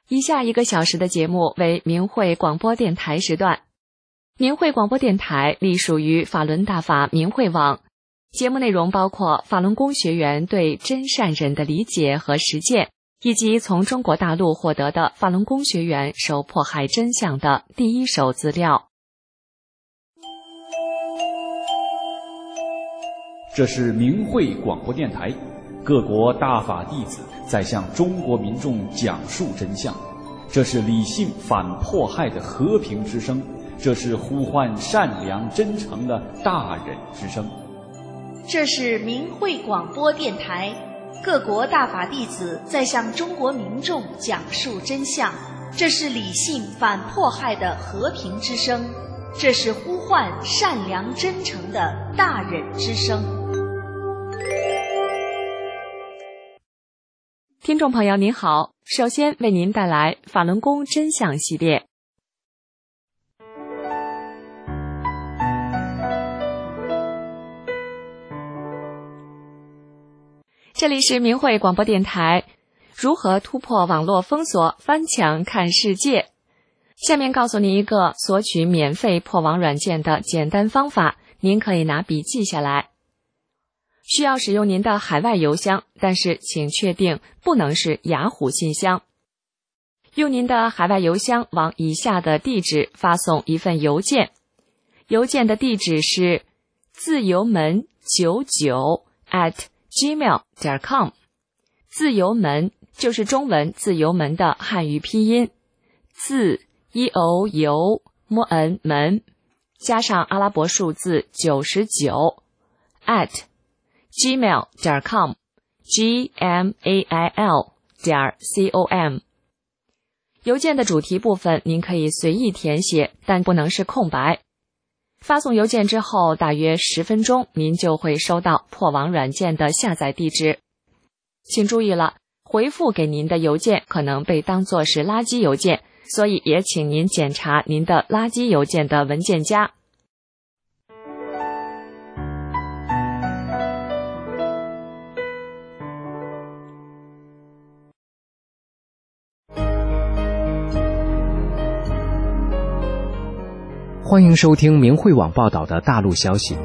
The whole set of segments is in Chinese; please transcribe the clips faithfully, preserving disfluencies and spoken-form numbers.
以下一个小时的节目为明慧广播电台时段。明慧广播电台隶属于法轮大法明慧网，节目内容包括法轮功学员对真善忍的理解和实践，以及从中国大陆获得的法轮功学员受迫害真相的第一手资料。 这是明慧广播电台，各国大法弟子在向中国民众讲述真相。这是理性反迫害的和平之声，这是呼唤善良真诚的大忍之声。 这是明慧广播电台，各国大法弟子在向中国民众讲述真相。这是理性反迫害的和平之声，这是呼唤善良真诚的大忍之声。 听众朋友您好，首先为您带来法轮功真相系列。这里是明慧广播电台，如何突破网络封锁，翻墙看世界。下面告诉您一个索取免费破网软件的简单方法，您可以拿笔记下来。需要使用您的海外邮箱，但是请确定不能是雅虎信箱。用您的海外邮箱往以下的地址发送一份邮件，邮件的地址是自由门九九 at gmail 点 com。 自由门就是中文自由门的汉语拼音，自 e o 由 m n 门加上阿拉伯数字九十九 at gmail 点 com g m a i l 点 c o m。 邮件的主题部分您可以随意填写，但不能是空白。发送邮件之后大约十分钟，您就会收到破网软件的下载地址。请注意了，回复给您的邮件可能被当作是垃圾邮件，所以也请您检查您的垃圾邮件的文件夹。 欢迎收听明慧网报道的大陆消息。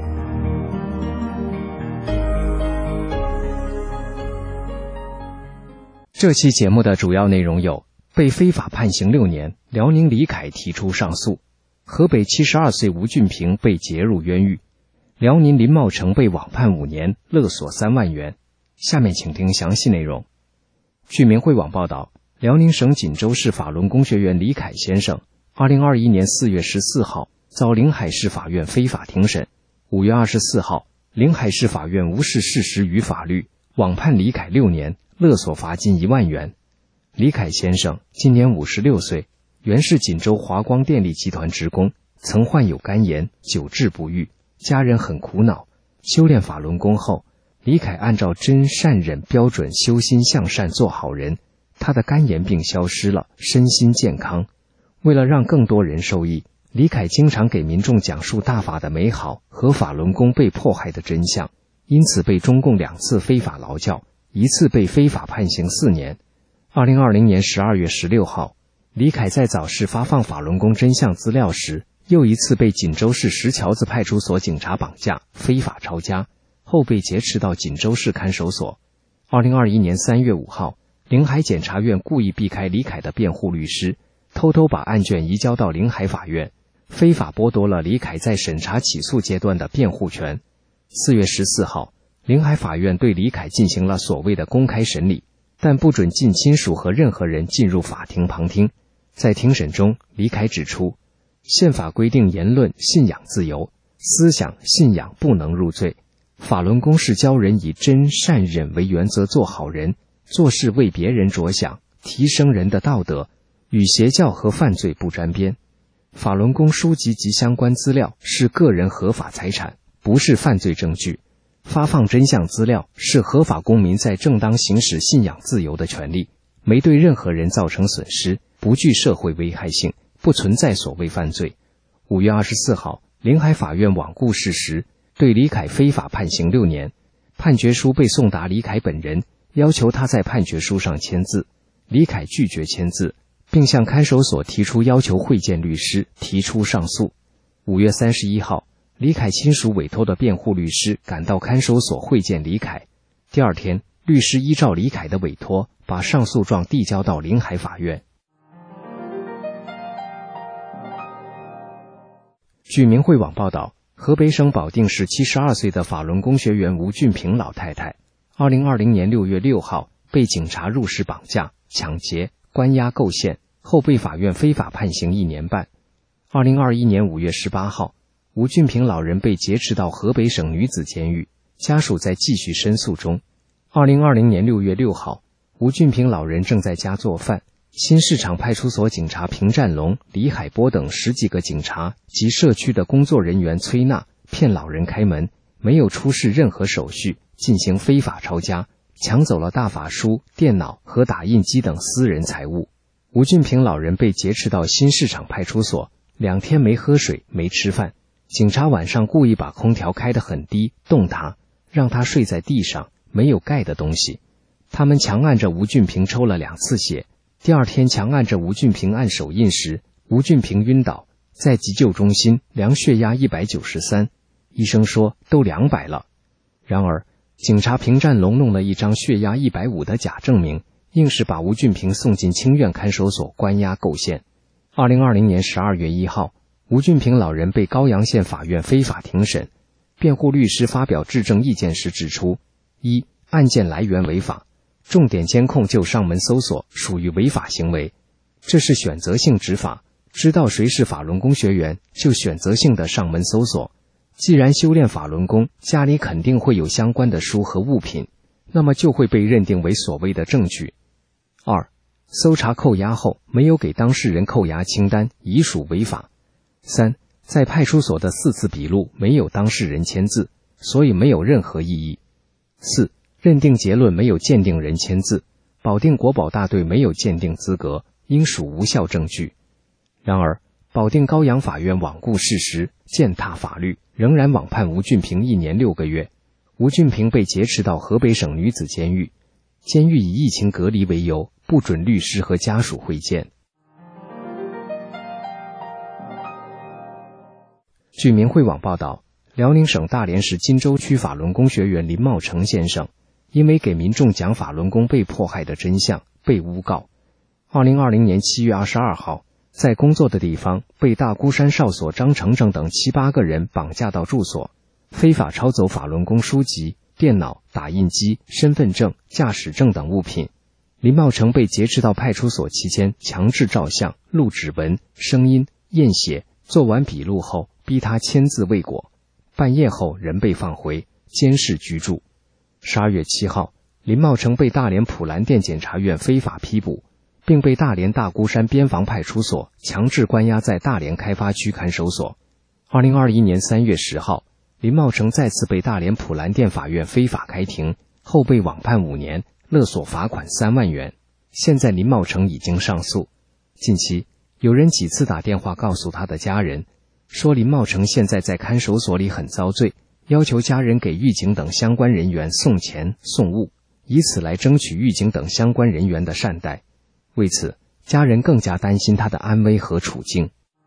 这期节目的主要内容有：被非法判刑六年，辽宁李凯提出上诉；河北七十二岁吴俊平被劫入冤狱；辽宁林茂成被网判五年，勒索三万元。下面请听详细内容。据明慧网报道，辽宁省锦州市法轮功学员李凯先生二零二一年四月十四号遭临海市法院非法庭审，五月二十四号，临海市法院无视事实与法律，网判李凯六年，勒索罚金一万元。李凯先生今年五十六岁，原是锦州华光电力集团职工，曾患有肝炎，久治不愈，家人很苦恼。修炼法轮功后，李凯按照真善忍标准修心向善做好人，他的肝炎病消失了，身心健康。为了让更多人受益，李凯经常给民众讲述大法的美好和法轮功被迫害的真相，因此被中共两次非法劳教，一次被非法判刑四年。二零二零年十二月十六号，李凯在早市发放法轮功真相资料时，又一次被锦州市石桥子派出所警察绑架，非法抄家，后被劫持到锦州市看守所。二零二一年三月五号，临海检察院故意避开李凯的辩护律师，偷偷把案卷移交到临海法院，非法剥夺了李凯在审查起诉阶段的辩护权。四月十四号，临海法院对李凯进行了所谓的公开审理，但不准近亲属和任何人进入法庭旁听。在庭审中，李凯指出，宪法规定言论信仰自由，思想信仰不能入罪。法轮功是教人以真善忍为原则做好人，做事为别人着想，提升人的道德，与邪教和犯罪不沾边。法轮功书籍及相关资料是个人合法财产，不是犯罪证据。发放真相资料是合法公民在正当行使信仰自由的权利，没对任何人造成损失，不具社会危害性，不存在所谓犯罪。五月二十四号，临海法院罔顾事实，对李凯非法判刑六年。判决书被送达李凯本人，要求他在判决书上签字。李凯拒绝签字， 并向看守所提出要求会见律师，提出上诉。五月三十一号，李凯亲属委托的辩护律师赶到看守所会见李凯。第二天，律师依照李凯的委托，把上诉状递交到临海法院。据明慧网报道，河北省保定市七十二岁的法轮功学员吴俊平老太太，二零二零年六月六号被警察入室绑架、抢劫、关押构陷，后被法院非法判刑一年半。二零二一年五月十八号，吴俊平老人被劫持到河北省女子监狱，家属在继续申诉中。二零二零年六月六号，吴俊平老人正在家做饭，新市场派出所警察平占龙、李海波等十几个警察及社区的工作人员崔娜骗老人开门，没有出示任何手续，进行非法抄家，抢走了大法书、电脑和打印机等私人财物。吴俊平老人被劫持到新市场派出所，两天没喝水、没吃饭。警察晚上故意把空调开得很低，冻他，让他睡在地上，没有盖的东西。他们强按着吴俊平抽了两次血。第二天强按着吴俊平按手印时，吴俊平晕倒，在急救中心量血压一百九十三，医生说都两百了。然而，警察平占龙弄了一张血压一百五的假证明，硬是把吴俊平送进清苑看守所关押构陷。二零二零年十二月一号，吴俊平老人被高阳县法院非法庭审。辩护律师发表质证意见时指出：一、案件来源违法，重点监控就上门搜索属于违法行为，这是选择性执法，知道谁是法轮功学员就选择性的上门搜索。既然修炼法轮功，家里肯定会有相关的书和物品，那么就会被认定为所谓的证据。二、搜查扣押后没有给当事人扣押清单，已属违法。三、在派出所的四次笔录没有当事人签字，所以没有任何意义。四、认定结论没有鉴定人签字，保定国保大队没有鉴定资格，应属无效证据。然而，保定高阳法院罔顾事实，践踏法律，仍然网判吴俊平一年六个月。吴俊平被劫持到河北省女子监狱，监狱以疫情隔离为由，不准律师和家属会见。据明慧网报道，辽宁省大连市金州区法轮功学员林茂成先生，因为给民众讲法轮功被迫害的真相，被诬告。二零二零年七月二十二号，在工作的地方被大孤山少所张成成等七八个人绑架到住所，非法抄走法轮功书籍、电脑、打印机、身份证、驾驶证等物品。林茂成被劫持到派出所期间，强制照相、录指纹、声音、验血，做完笔录后逼他签字未果。半夜后人被放回监视居住。十二月七号，林茂成被大连普兰店检察院非法批捕，并被大连大孤山边防派出所强制关押在大连开发区看守所。二零二一年三月十号，林茂成再次被大连普兰店法院非法开庭，后被网判五年，勒索罚款三万元。现在林茂成已经上诉。近期，有人几次打电话告诉他的家人，说林茂成现在在看守所里很遭罪，要求家人给狱警等相关人员送钱送物，以此来争取狱警等相关人员的善待。为此，家人更加担心他的安危和处境。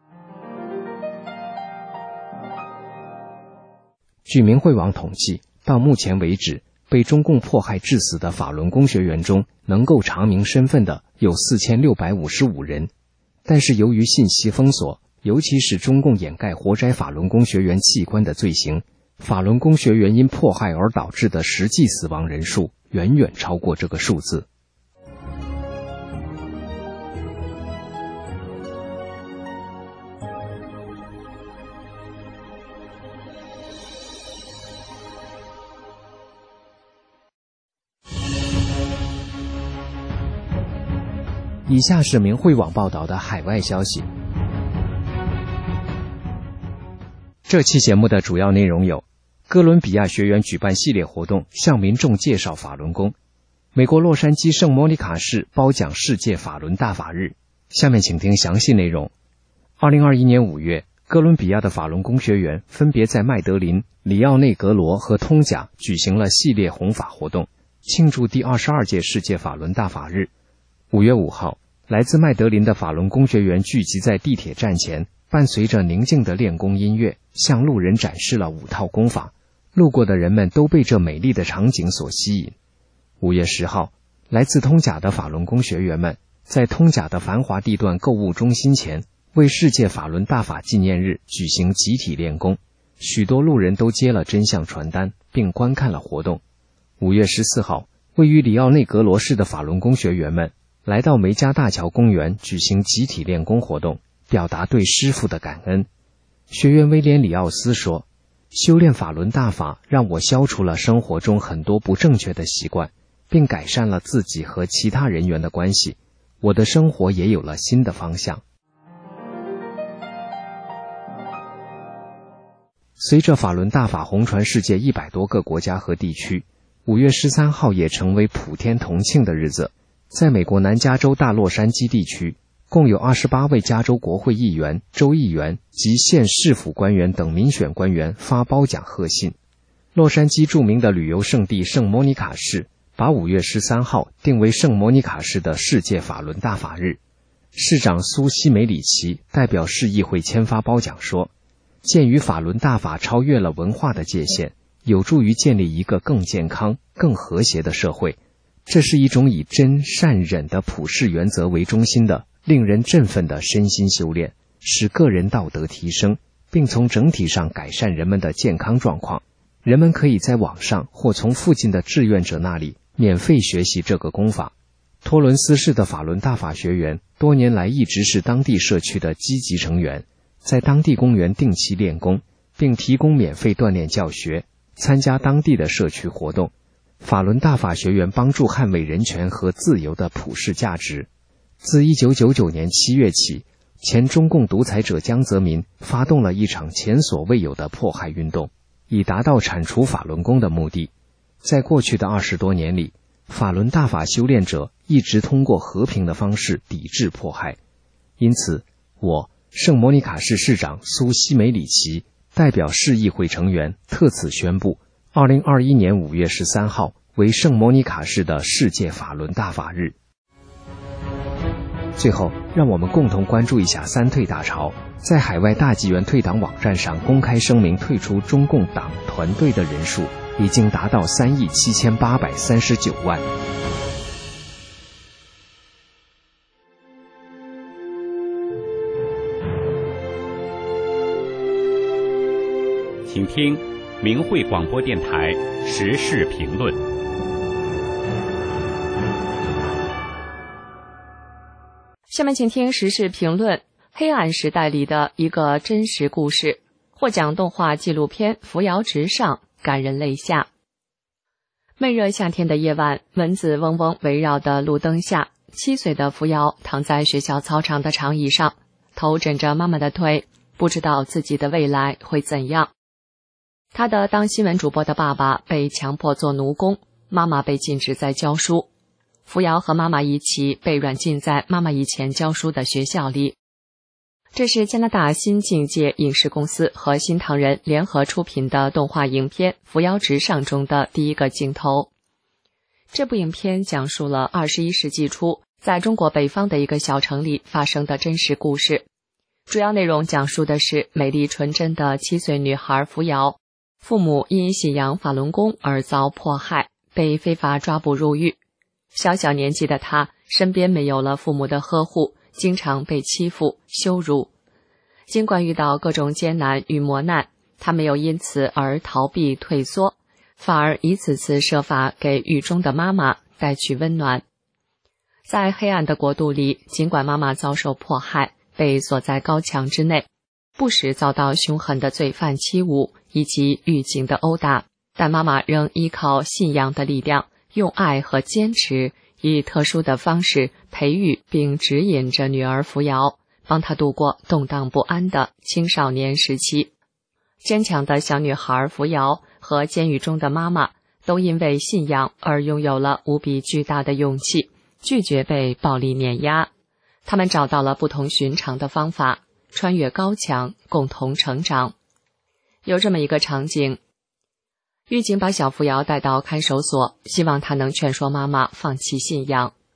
据明慧网统计，到目前为止，被中共迫害致死的法轮功学员中，能够查明身份的有四千六百五十五人。但是由于信息封锁，尤其是中共掩盖活摘法轮功学员器官的罪行，法轮功学员因迫害而导致的实际死亡人数远远超过这个数字。以下是明慧网报道的海外消息。这期节目的主要内容有：哥伦比亚学员举办系列活动，向民众介绍法轮功；美国洛杉矶圣莫妮卡市褒奖世界法轮大法日。下面请听详细内容。二零二一年五月，哥伦比亚的法轮功学员分别在麦德林、里奥内格罗和通贾举行了系列弘法活动，庆祝第二十二届世界法轮大法日。五月五号， 来自麦德林的法轮功学员聚集在地铁站前，伴随着宁静的练功音乐，向路人展示了五套功法。路过的人们都被这美丽的场景所吸引。五月十号，来自通甲的法轮功学员们在通甲的繁华地段购物中心前，为世界法轮大法纪念日举行集体练功。许多路人都接了真相传单，并观看了活动。五月十四号，位于里奥内格罗市的法轮功学员们来到梅加大桥公园举行集体练功活动，表达对师父的感恩。学员威廉里奥斯说，修炼法轮大法让我消除了生活中很多不正确的习惯，并改善了自己和其他人员的关系，我的生活也有了新的方向。随着法轮大法红传世界一百多个国家和地区，五月十三号也成为普天同庆的日子。在美国南加州大洛杉矶地区，共有二十八位加州国会议员、州议员及县市府官员等民选官员发褒奖贺信。洛杉矶著名的旅游胜地圣莫尼卡市把五月十三号定为圣莫尼卡市的世界法轮大法日。市长苏西梅里奇代表市议会签发褒奖说，鉴于法轮大法超越了文化的界限，有助于建立一个更健康、更和谐的社会。这是一种以真、善、忍的普世原则为中心的、令人振奋的身心修炼，使个人道德提升，并从整体上改善人们的健康状况。人们可以在网上或从附近的志愿者那里免费学习这个功法。托伦斯市的法轮大法学员多年来一直是当地社区的积极成员，在当地公园定期练功，并提供免费锻炼教学，参加当地的社区活动。法轮大法学员帮助捍卫人权和自由的普世价值。自一九九九年七月起，前中共独裁者江泽民发动了一场前所未有的迫害运动，以达到铲除法轮功的目的。在过去的二十多年里，法轮大法修炼者一直通过和平的方式抵制迫害。因此，我圣莫尼卡市市长苏西梅里奇代表市议会成员特此宣布，二零二一年五月十三号为圣莫尼卡市的世界法轮大法日。最后，让我们共同关注一下三退大潮。在海外大纪元退党网站上公开声明退出中共党团队的人数已经达到三亿七千八百三十九万。 请听明慧广播电台时事评论。 下面请听时事评论：黑暗时代里的一个真实故事。获奖动画纪录片《扶摇直上》感人泪下。闷热夏天的夜晚，蚊子嗡嗡围绕的路灯下，七岁的扶摇躺在学校操场的长椅上，头枕着妈妈的腿，不知道自己的未来会怎样。他的当新闻主播的爸爸被强迫做奴工，妈妈被禁止在教书。扶摇和妈妈一起被软禁在妈妈以前教书的学校里。这是加拿大新境界影视公司和新唐人联合出品的动画影片《扶摇直上》中的第一个镜头。这部影片讲述了二十一世纪初在中国北方的一个小城里发生的真实故事。主要内容讲述的是美丽纯真的七岁女孩扶摇，父母因信仰法轮功而遭迫害，被非法抓捕入狱。小小年纪的她身边没有了父母的呵护，经常被欺负羞辱。尽管遇到各种艰难与磨难，她没有因此而逃避退缩，反而一次次设法给狱中的妈妈带去温暖。在黑暗的国度里，尽管妈妈遭受迫害，被锁在高墙之内，不时遭到凶狠的罪犯欺侮以及狱警的殴打，但妈妈仍依靠信仰的力量，用爱和坚持，以特殊的方式培育并指引着女儿扶摇，帮她度过动荡不安的青少年时期。坚强的小女孩扶摇和监狱中的妈妈都因为信仰而拥有了无比巨大的勇气，拒绝被暴力碾压。他们找到了不同寻常的方法，穿越高墙，共同成长。有这么一个场景，狱警把小扶摇带到看守所，希望他能劝说妈妈放弃信仰。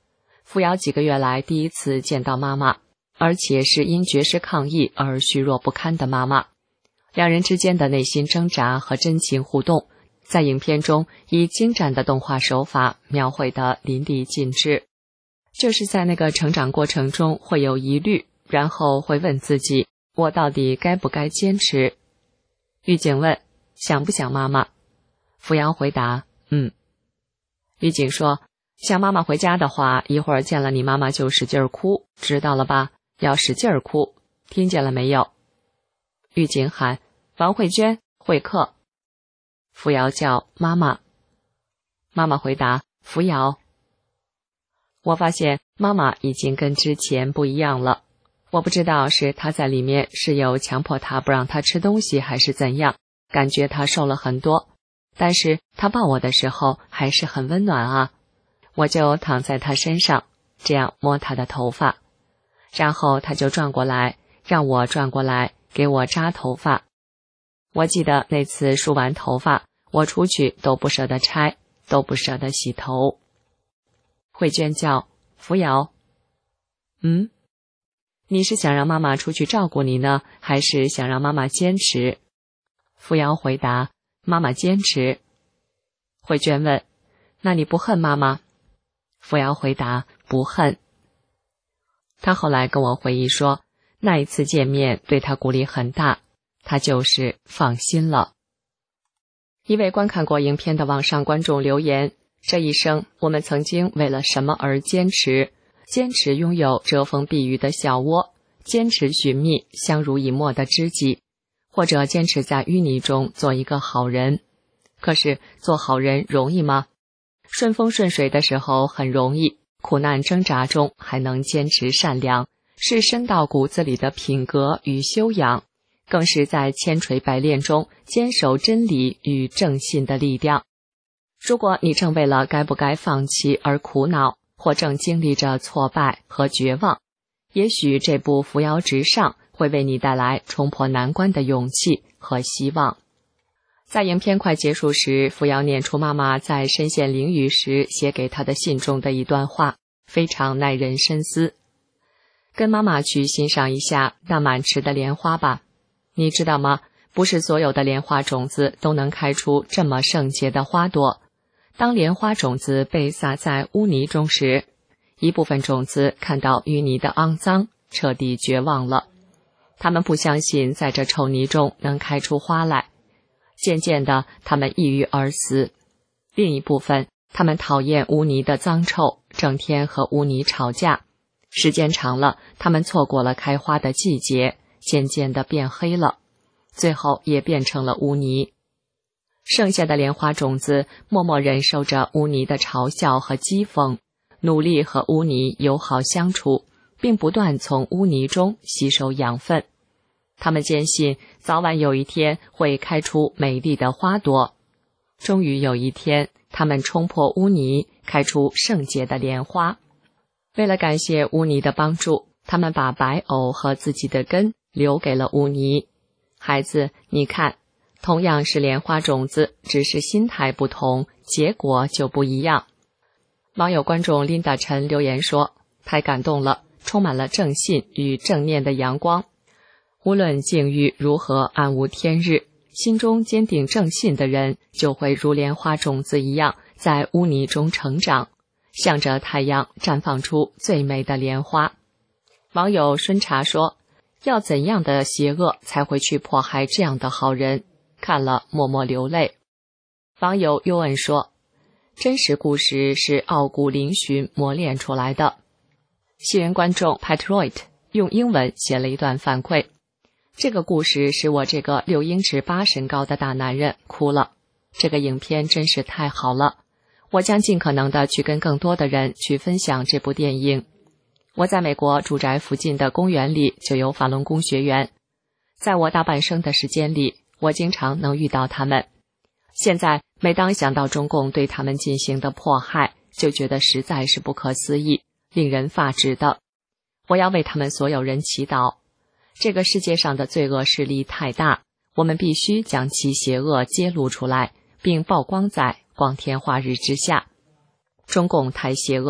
扶摇几个月来第一次见到妈妈，而且是因绝食抗议而虚弱不堪的妈妈。两人之间的内心挣扎和真情互动，在影片中以精湛的动画手法描绘得淋漓尽致。就是在那个成长过程中会有疑虑，然后会问自己，我到底该不该坚持？玉景问，想不想妈妈？扶摇回答，嗯。玉景说，想妈妈回家的话，一会儿见了你妈妈就使劲哭，知道了吧？要使劲哭，听见了没有？玉景喊，王慧娟，会客。扶摇叫妈妈。妈妈回答，扶摇。我发现妈妈已经跟之前不一样了，我不知道是她在里面是有强迫她不让她吃东西还是怎样，感觉她瘦了很多，但是她抱我的时候还是很温暖啊。我就躺在她身上，这样摸她的头发，然后她就转过来，让我转过来给我扎头发。我记得那次梳完头发，我出去都不舍得拆，都不舍得洗头。慧娟叫，扶摇。嗯，你是想让妈妈出去照顾你呢，还是想让妈妈坚持？扶摇回答，妈妈坚持。慧娟问，那你不恨妈妈？扶摇回答，不恨。他后来跟我回忆说，那一次见面对他鼓励很大，他就是放心了。一位观看过影片的网上观众留言，这一生我们曾经为了什么而坚持？坚持拥有遮风避雨的小窝，坚持寻觅相濡以沫的知己，或者坚持在淤泥中做一个好人。可是做好人容易吗？顺风顺水的时候很容易，苦难挣扎中还能坚持善良，是深到骨子里的品格与修养，更是在千锤百炼中坚守真理与正信的力量。如果你正为了该不该放弃而苦恼，或正经历着挫败和绝望，也许这部扶摇直上会为你带来冲破难关的勇气和希望。在影片快结束时，扶摇念出妈妈在身陷囹圄时写给她的信中的一段话，非常耐人深思。跟妈妈去欣赏一下那满池的莲花吧。你知道吗？不是所有的莲花种子都能开出这么圣洁的花朵。当莲花种子被撒在污泥中时，一部分种子看到淤泥的肮脏，彻底绝望了。他们不相信在这臭泥中能开出花来，渐渐的他们抑郁而死。另一部分，他们讨厌污泥的脏臭，整天和污泥吵架。时间长了，他们错过了开花的季节，渐渐的变黑了，最后也变成了污泥。剩下的莲花种子默默忍受着污泥的嘲笑和讥讽，努力和污泥友好相处，并不断从污泥中吸收养分。他们坚信早晚有一天会开出美丽的花朵。终于有一天，他们冲破污泥，开出圣洁的莲花。为了感谢污泥的帮助，他们把白藕和自己的根留给了污泥。孩子，你看，同样是莲花种子，只是心态不同，结果就不一样。网友观众 Linda 陈留言说，太感动了，充满了正信与正念的阳光。无论境遇如何暗无天日，心中坚定正信的人，就会如莲花种子一样，在污泥中成长，向着太阳绽放出最美的莲花。网友孙茶说，要怎样的邪恶才会去迫害这样的好人？看了默默流泪。网友尤恩说，真实故事是傲骨嶙峋磨练出来的。新人观众 Patroit 用英文写了一段反馈，这个故事使我这个六英尺八身高的大男人哭了。这个影片真是太好了，我将尽可能的去跟更多的人去分享这部电影。我在美国住宅附近的公园里就有法轮功学员，在我大半生的时间里，我经常能遇到他们。现在每当想到中共对他们进行的迫害，就觉得实在是不可思议，令人发指的。我要为他们所有人祈祷。这个世界上的罪恶势力太大，我们必须将其邪恶揭露出来，并曝光在光天化日之下。中共太邪恶了，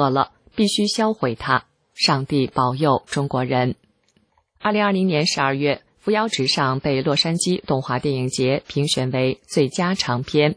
必须销毁它。上帝保佑中国人。二零二零年十二月，扶摇直上被洛杉矶动画电影节评选为最佳长片。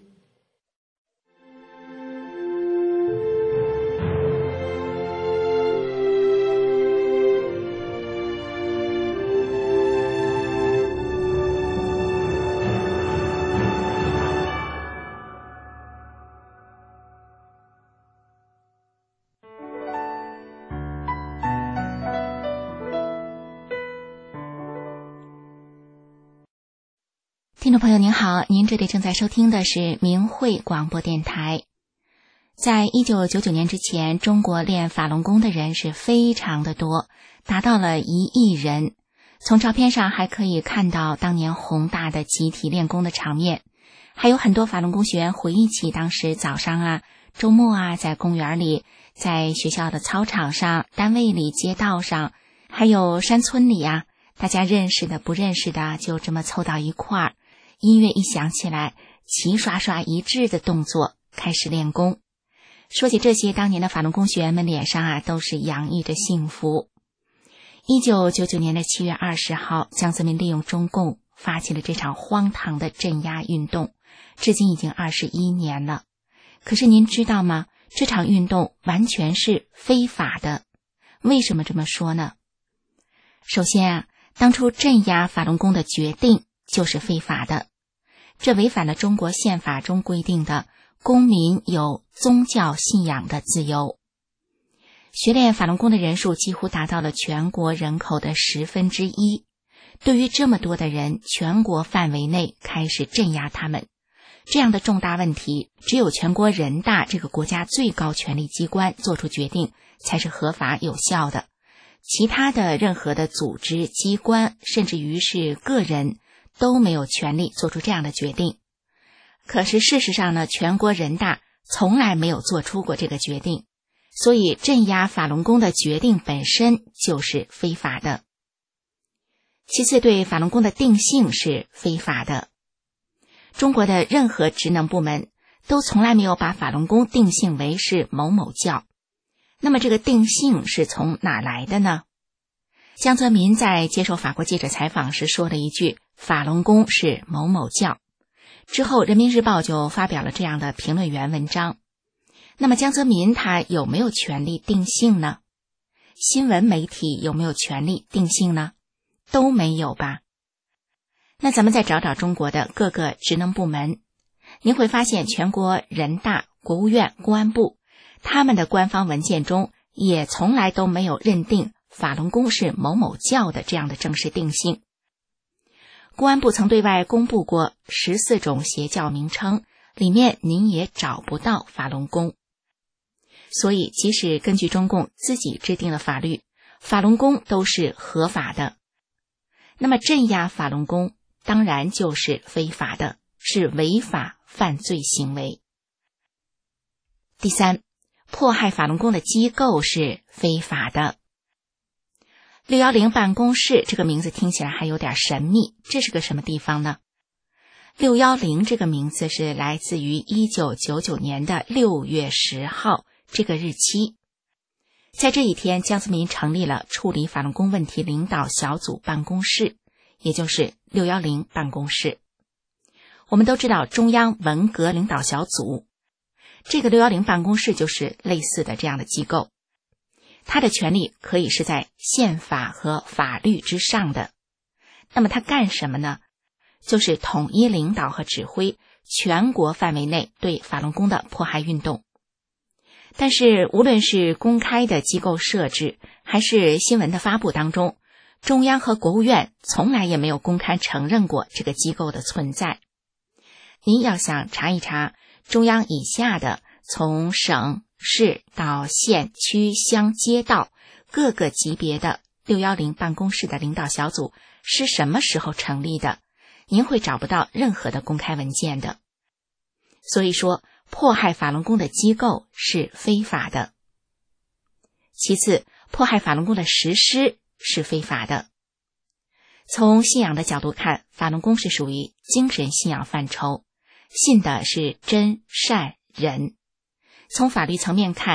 听众朋友您好，您这里正在收听的是明慧广播电台。在一九九九年之前，中国练法轮功的人是非常的多，达到了一亿人。从照片上还可以看到当年宏大的集体练功的场面，还有很多法轮功学员回忆起当时早上啊、周末啊，在公园里，在学校的操场上、单位里、街道上，还有山村里啊，大家认识的不认识的就这么凑到一块儿，音乐一响起来，齐刷刷一致的动作开始练功。说起这些，当年的法轮功学员们脸上啊都是洋溢着幸福。一九九九年的七月二十号，江泽民利用中共发起了这场荒唐的镇压运动，至今已经二十一年了。可是您知道吗？这场运动完全是非法的。为什么这么说呢？首先啊，当初镇压法轮功的决定就是非法的。这违反了中国宪法中规定的公民有宗教信仰的自由。学练法轮功的人数几乎达到了全国人口的十分之一。对于这么多的人，全国范围内开始镇压他们，这样的重大问题，只有全国人大这个国家最高权力机关做出决定才是合法有效的。其他的任何的组织、机关，甚至于是个人，都没有权利做出这样的决定。可是事实上呢，全国人大从来没有做出过这个决定，所以镇压法轮功的决定本身就是非法的。其次，对法轮功的定性是非法的。中国的任何职能部门都从来没有把法轮功定性为是某某教。那么这个定性是从哪来的呢？江泽民在接受法国记者采访时说了一句，法轮功是某某教。之后人民日报就发表了这样的评论员文章。那么江泽民他有没有权利定性呢？新闻媒体有没有权利定性呢？都没有吧。那咱们再找找中国的各个职能部门，您会发现全国人大、国务院、公安部他们的官方文件中也从来都没有认定法轮功是某某教的这样的正式定性。公安部曾对外公布过十四种邪教名称，里面您也找不到法轮功。所以即使根据中共自己制定的法律，法轮功都是合法的。那么镇压法轮功当然就是非法的，是违法犯罪行为。第三，迫害法轮功的机构是非法的。六一零办公室这个名字听起来还有点神秘，这是个什么地方呢？六一零这个名字是来自于一九九九年的六月十号这个日期。在这一天，江泽民成立了处理法轮功问题领导小组办公室，也就是六一零办公室。我们都知道中央文革领导小组，这个六一零办公室就是类似的这样的机构。它的权力可以是在宪法和法律之上的。那么它干什么呢？就是统一领导和指挥全国范围内对法轮功的迫害运动。但是无论是公开的机构设置还是新闻的发布当中，中央和国务院从来也没有公开承认过这个机构的存在。您要想查一查中央以下的从省市到县区乡街道各个级别的六一零办公室的领导小组是什么时候成立的，您会找不到任何的公开文件的。所以说迫害法轮功的机构是非法的。其次，迫害法轮功的实施是非法的。从信仰的角度看，法轮功是属于精神信仰范畴，信的是真善忍。从法律层面看，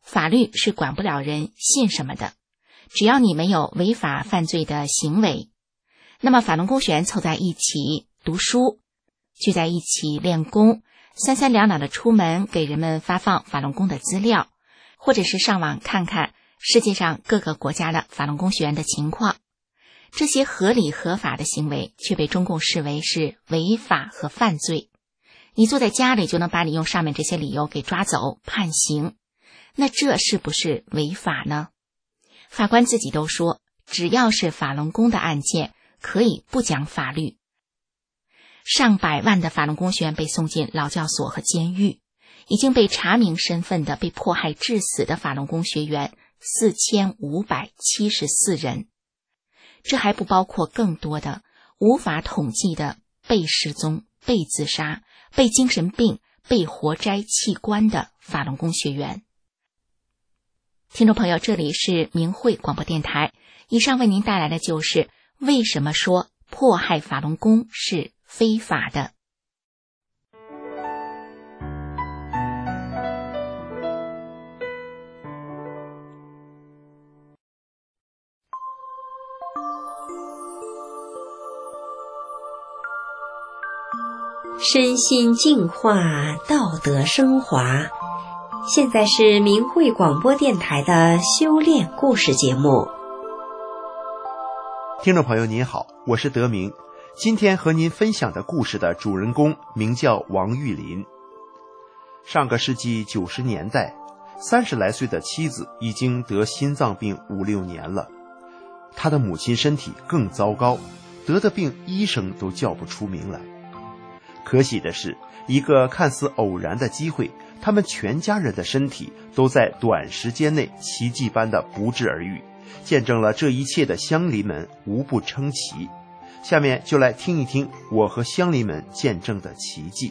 法律是管不了人信什么的，只要你没有违法犯罪的行为。那么法轮功学员凑在一起读书，聚在一起练功，三三两两的出门给人们发放法轮功的资料，或者是上网看看世界上各个国家的法轮功学员的情况。这些合理合法的行为却被中共视为是违法和犯罪。你坐在家里就能把你用上面这些理由给抓走判刑，那这是不是违法呢？法官自己都说，只要是法轮功的案件可以不讲法律。上百万的法轮功学员被送进劳教所和监狱，已经被查明身份的被迫害致死的法轮功学员四千五百七十四人。这还不包括更多的无法统计的被失踪、被自杀、被精神病、被活摘器官的法轮功学员。听众朋友，这里是明慧广播电台，以上为您带来的就是为什么说迫害法轮功是非法的。 身心净化，道德升华。现在是明慧广播电台的修炼故事节目。 听众朋友您好，我是德明。今天和您分享的故事的主人公名叫王玉林。上个世纪九十年代，三十来岁的妻子已经得心脏病五六年了，他的母亲身体更糟糕，得的病医生都叫不出名来。可喜的是，一个看似偶然的机会，他们全家人的身体都在短时间内奇迹般的不治而愈，见证了这一切的乡邻们无不称奇。下面就来听一听我和乡邻们见证的奇迹。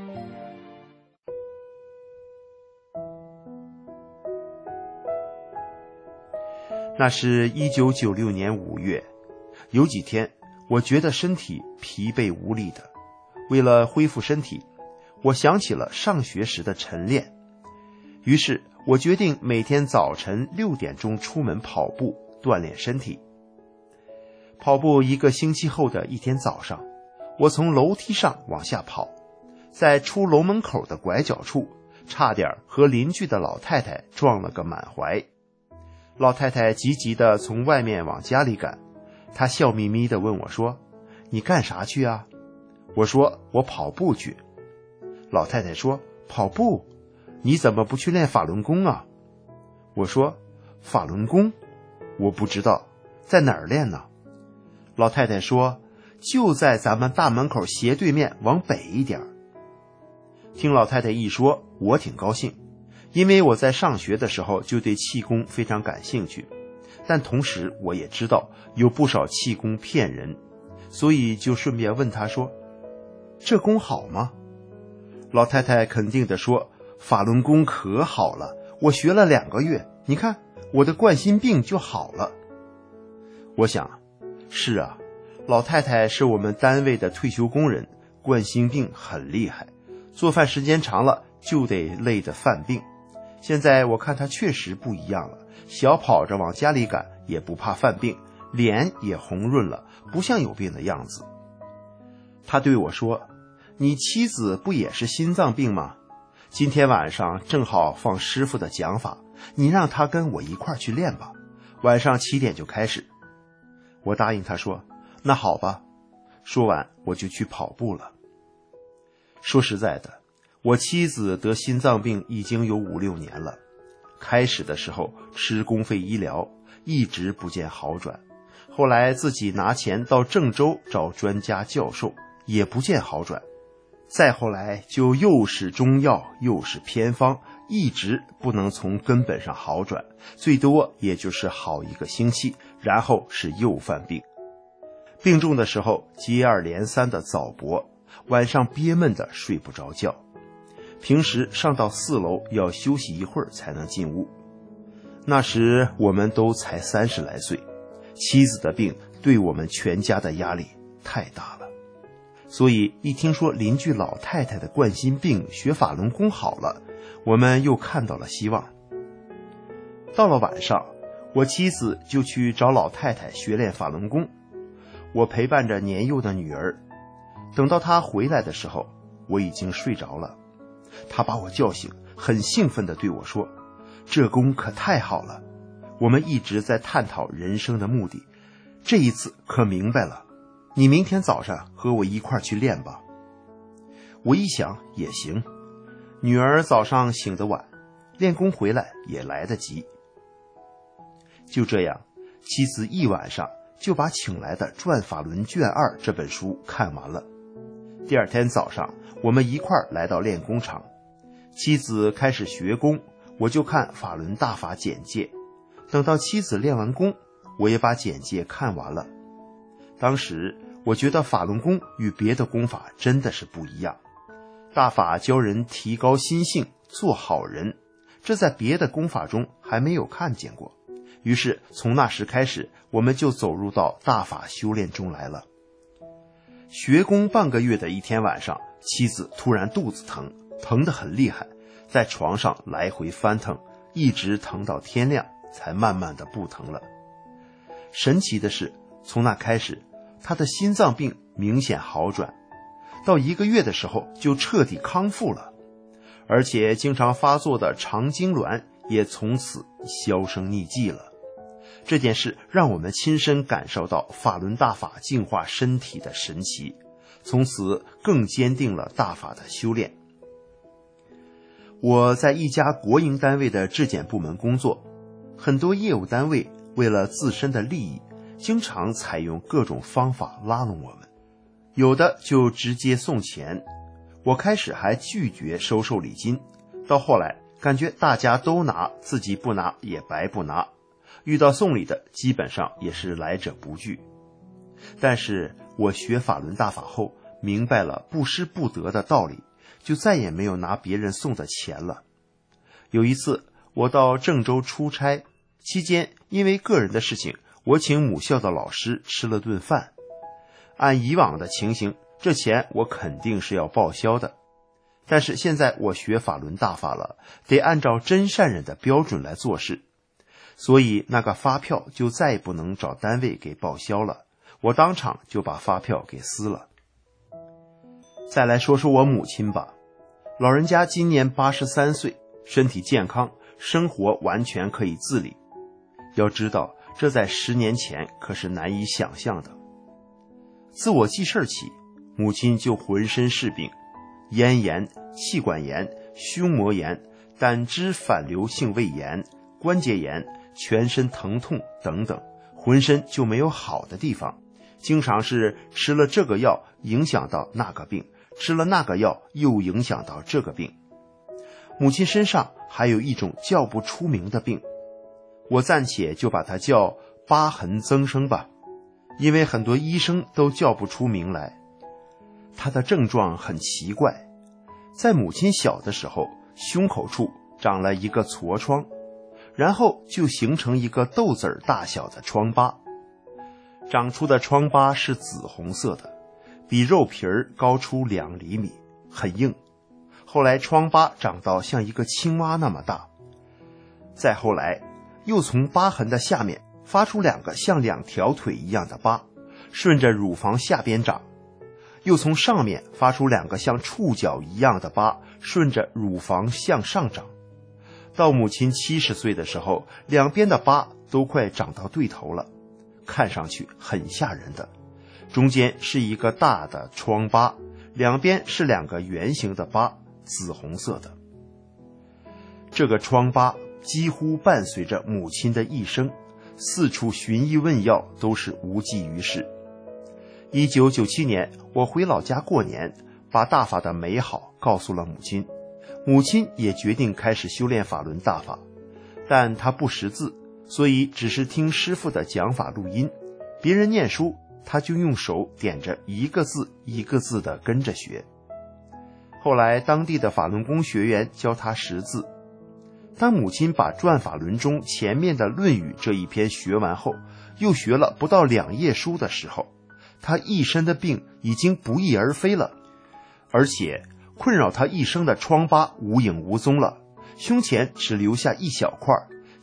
那是一九九六年五月，有几天我觉得身体疲惫无力的，为了恢复身体，我想起了上学时的晨练，于是我决定每天早晨六点钟出门跑步锻炼身体。跑步一个星期后的一天早上，我从楼梯上往下跑，在出楼门口的拐角处，差点和邻居的老太太撞了个满怀。老太太急急地从外面往家里赶，她笑眯眯地问我说：“你干啥去啊？”我说：“我跑步去。”老太太说：“跑步？你怎么不去练法轮功啊？”我说：“法轮功？我不知道，在哪儿练呢？”老太太说：“就在咱们大门口斜对面往北一点。”听老太太一说，我挺高兴，因为我在上学的时候就对气功非常感兴趣，但同时我也知道有不少气功骗人，所以就顺便问她说：“这功好吗？”老太太肯定地说：“法轮功可好了，我学了两个月，你看我的冠心病就好了。”我想，是啊，老太太是我们单位的退休工人，冠心病很厉害，做饭时间长了就得累得犯病。现在我看她确实不一样了，小跑着往家里赶也不怕犯病，脸也红润了，不像有病的样子。她对我说：“你妻子不也是心脏病吗？今天晚上正好放师傅的讲法，你让她跟我一块儿去练吧，晚上七点就开始。”我答应她说：“那好吧。”说完我就去跑步了。说实在的，我妻子得心脏病已经有五六年了，开始的时候吃公费医疗，一直不见好转，后来自己拿钱到郑州找专家教授，也不见好转，再后来就又是中药又是偏方，一直不能从根本上好转，最多也就是好一个星期，然后是又犯病。病重的时候接二连三的早搏，晚上憋闷的睡不着觉，平时上到四楼要休息一会儿才能进屋。那时我们都才三十来岁，妻子的病对我们全家的压力太大了，所以一听说邻居老太太的冠心病学法轮功好了，我们又看到了希望。 到了晚上，我妻子就去找老太太学练法轮功，我陪伴着年幼的女儿。等到她回来的时候，我已经睡着了。她把我叫醒，很兴奋地对我说，这功可太好了，我们一直在探讨人生的目的，这一次可明白了，你明天早上和我一块去练吧。我一想也行，女儿早上醒得晚，练功回来也来得及。就这样，妻子一晚上就把请来的《转法轮卷二》这本书看完了。第二天早上，我们一块儿来到练功场，妻子开始学功，我就看法轮大法简介。等到妻子练完功，我也把简介看完了。当时我觉得法轮功与别的功法真的是不一样，大法教人提高心性，做好人，这在别的功法中还没有看见过。于是从那时开始，我们就走入到大法修炼中来了。学功半个月的一天晚上，妻子突然肚子疼，疼得很厉害，在床上来回翻腾，一直疼到天亮，才慢慢的不疼了。神奇的是，从那开始，她的心脏病明显好转，到一个月的时候就彻底康复了，而且经常发作的肠痉挛也从此销声匿迹了。这件事让我们亲身感受到法轮大法净化身体的神奇，从此更坚定了大法的修炼。我在一家国营单位的质检部门工作，很多业务单位为了自身的利益，经常采用各种方法拉拢我们，有的就直接送钱。我开始还拒绝收受礼金，到后来感觉大家都拿，自己不拿也白不拿，遇到送礼的基本上也是来者不拒。但是我学法轮大法后，明白了不施不得的道理，就再也没有拿别人送的钱了。有一次我到郑州出差，期间因为个人的事情，我请母校的老师吃了顿饭。按以往的情形，这钱我肯定是要报销的，但是现在我学法轮大法了，得按照真善人的标准来做事，所以那个发票就再也不能找单位给报销了，我当场就把发票给撕了。再来说说我母亲吧，老人家今年八十三岁，身体健康，生活完全可以自理。要知道，这在十年前可是难以想象的。自我记事起，母亲就浑身是病，咽炎、气管炎、胸膜炎、胆汁反流性胃炎、关节炎、全身疼痛等等，浑身就没有好的地方，经常是吃了这个药影响到那个病，吃了那个药又影响到这个病。母亲身上还有一种叫不出名的病，我暂且就把它叫疤痕增生吧，因为很多医生都叫不出名来。它的症状很奇怪，在母亲小的时候，胸口处长了一个痤疮，然后就形成一个豆子大小的疮疤，长出的疮疤是紫红色的，比肉皮儿高出两厘米，很硬。后来疮疤长到像一个青蛙那么大，再后来又从疤痕的下面发出两个像两条腿一样的疤，顺着乳房下边长，又从上面发出两个像触角一样的疤，顺着乳房向上长。到母亲七十岁的时候，两边的疤都快长到对头了，看上去很吓人的。中间是一个大的疮疤，两边是两个圆形的疤，紫红色的。这个疮疤几乎伴随着母亲的一生，四处寻医问药都是无济于事。一九九七年，我回老家过年，把大法的美好告诉了母亲，母亲也决定开始修炼法轮大法，但她不识字，所以只是听师父的讲法录音，别人念书，她就用手点着一个字一个字地跟着学。后来当地的法轮功学员教她识字。当母亲把转法轮中前面的《论语》这一篇学完后，又学了不到两页书的时候，她一身的病已经不翼而飞了，而且困扰她一生的疮疤无影无踪了，胸前只留下一小块，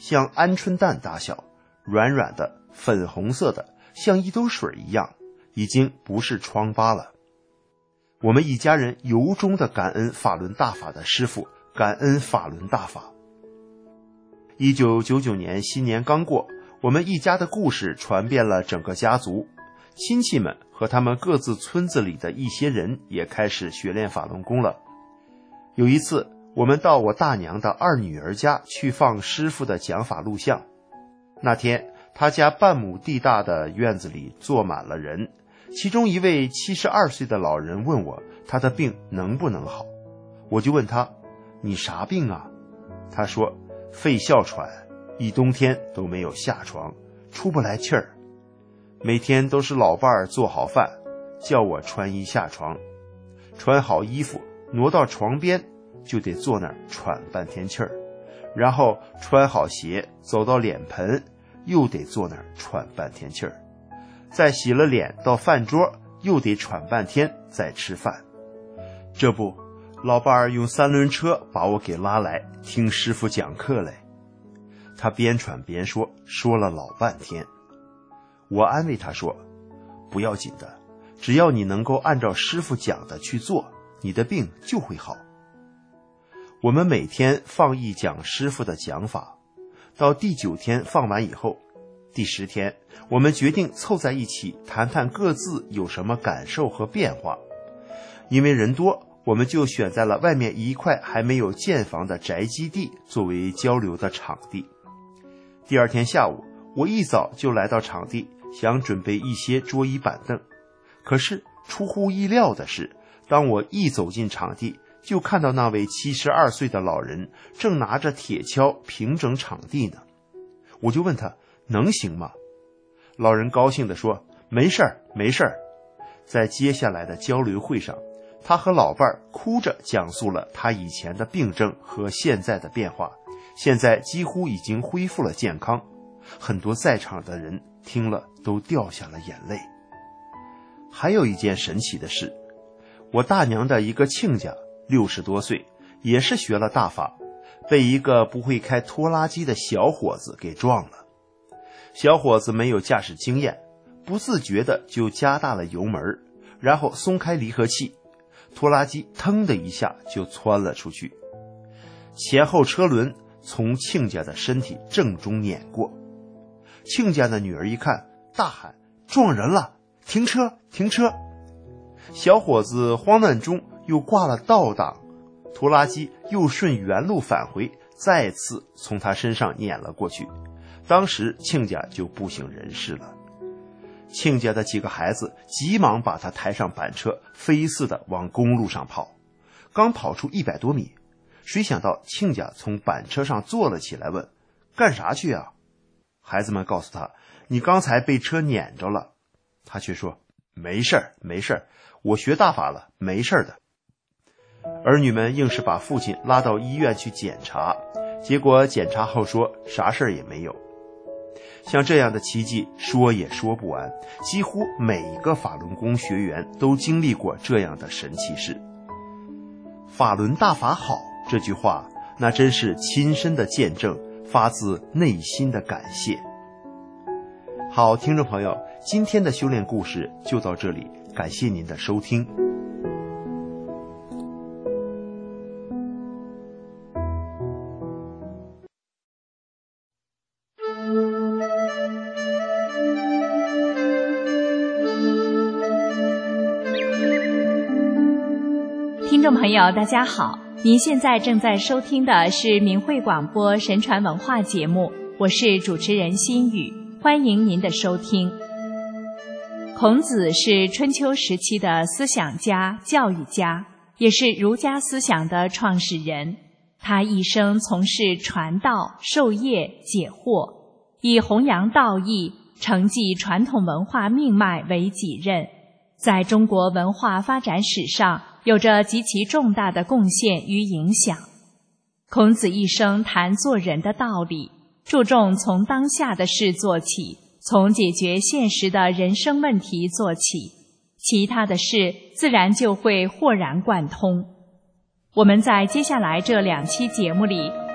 像鹌鹑蛋大小，软软的，粉红色的，像一兜水一样，已经不是疮疤了。我们一家人由衷的感恩法轮大法的师父，感恩法轮大法。一九九九年新年刚过，我们一家的故事传遍了整个家族，亲戚们和他们各自村子里的一些人也开始学练法轮功了。有一次，我们到我大娘的二女儿家去放师父的讲法录像。那天，他家半亩地大的院子里坐满了人，其中一位七十二岁的老人问我，他的病能不能好？我就问他，你啥病啊？他说，肺哮喘，一冬天都没有下床，出不来气儿。每天都是老伴儿做好饭，叫我穿衣下床，穿好衣服挪到床边，就得坐那儿喘半天气儿，然后穿好鞋走到脸盆，又得坐那儿喘半天气儿，再洗了脸到饭桌，又得喘半天再吃饭。这不，老伴儿用三轮车把我给拉来听师傅讲课来。他边喘边说，说了老半天。我安慰他说，不要紧的，只要你能够按照师傅讲的去做，你的病就会好。我们每天放一讲师傅的讲法，到第九天放完以后，第十天我们决定凑在一起谈谈各自有什么感受和变化。因为人多，我们就选在了外面一块还没有建房的宅基地作为交流的场地。第二天下午，我一早就来到场地，想准备一些桌椅板凳。可是出乎意料的是，当我一走进场地，就看到那位七十二岁的老人正拿着铁锹平整场地呢。我就问他，能行吗？老人高兴地说，没事儿，没事儿。在接下来的交流会上，他和老伴儿哭着讲述了他以前的病症和现在的变化，现在几乎已经恢复了健康。很多在场的人听了都掉下了眼泪。还有一件神奇的事，我大娘的一个亲家六十多岁，也是学了大法，被一个不会开拖拉机的小伙子给撞了。小伙子没有驾驶经验，不自觉的就加大了油门，然后松开离合器，拖拉机腾的一下就窜了出去，前后车轮从亲家的身体正中碾过。亲家的女儿一看，大喊，撞人了，停车停车。小伙子慌乱中又挂了倒档，拖拉机又顺原路返回，再次从他身上碾了过去。当时亲家就不省人事了。亲家的几个孩子急忙把他抬上板车，飞似的往公路上跑。刚跑出一百多米，谁想到亲家从板车上坐了起来，问，干啥去啊？孩子们告诉他，你刚才被车碾着了。他却说，没事儿没事儿，我学大法了，没事儿的。儿女们硬是把父亲拉到医院去检查，结果检查后说啥事儿也没有。像这样的奇迹说也说不完，几乎每一个法轮功学员都经历过这样的神奇事。法轮大法好这句话，那真是亲身的见证，发自内心的感谢。好，听众朋友，今天的修炼故事就到这里，感谢您的收听。 听众朋友，大家好，您现在正在收听的是明慧广播神传文化节目，我是主持人心雨，欢迎您的收听。孔子是春秋时期的思想家、教育家，也是儒家思想的创始人。他一生从事传道、授业、解惑，以弘扬道义、承继传统文化命脉为己任，在中国文化发展史上有着极其重大的贡献与影响。孔子一生谈做人的道理，注重从当下的事做起，从解决现实的人生问题做起，其他的事自然就会豁然贯通。我们在接下来这两期节目里，